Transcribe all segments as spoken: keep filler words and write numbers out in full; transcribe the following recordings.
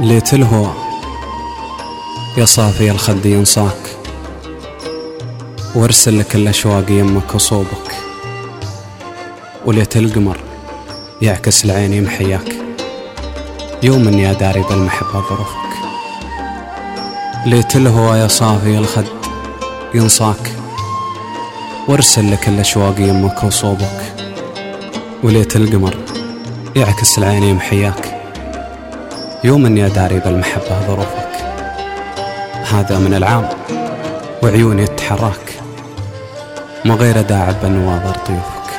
ليت الهوى يا صافي الخد ينصاك، وارسل لك الأشواق يمك وصوبك، وليت القمر يعكس العين يمحياك، يوم يا داري بالمحبة ظروفك. ليت الهوى يا صافي الخد ينصاك، وارسل لك الأشواق يمك وصوبك، وليت القمر يعكس العين يمحياك، يوم يا داري بالمحبة ظروفك. هذا من العام وعيوني تحراك، ما غير داعب بنواظر طيوفك.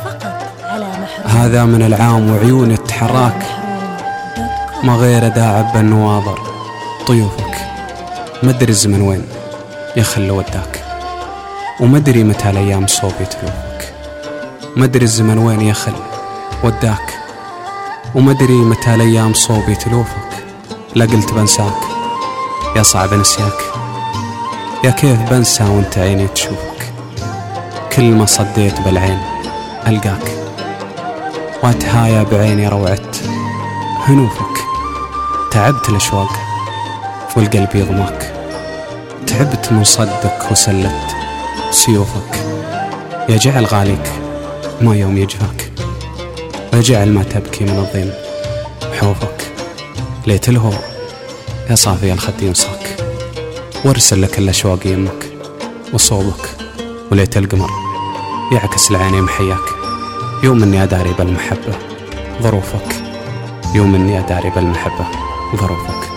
هذا من العام وعيوني تحراك، ما غير داعب بنواظر طيوفك. مدري الزمن وين يخل وداك، ومدري متى الأيام صوبي تلوفك. مدري الزمن وين يخل وداك، ومدري متى الأيام صوبي تلوفك. لا قلت بنساك يا صعب نسياك، يا كيف بنسى وانت عيني تشوفك. كل ما صديت بالعين ألقاك، واتهايا بعيني روعت هنوفك. تعبت الأشواق والقلب يضماك، تعبت من صدك وسلت سيوفك. يا جعل غاليك ما يوم يجفاك، ويا جعل ما تبكي من الضيم حوفك. ليت الهوى يا صافي الخد ينصاك، وارسل لك الأشواق يمك وصوبك، وليت القمر يعكس العين يمحياك، يوم اني اداري بالمحبة ظروفك. يوم اني اداري بالمحبة ظروفك.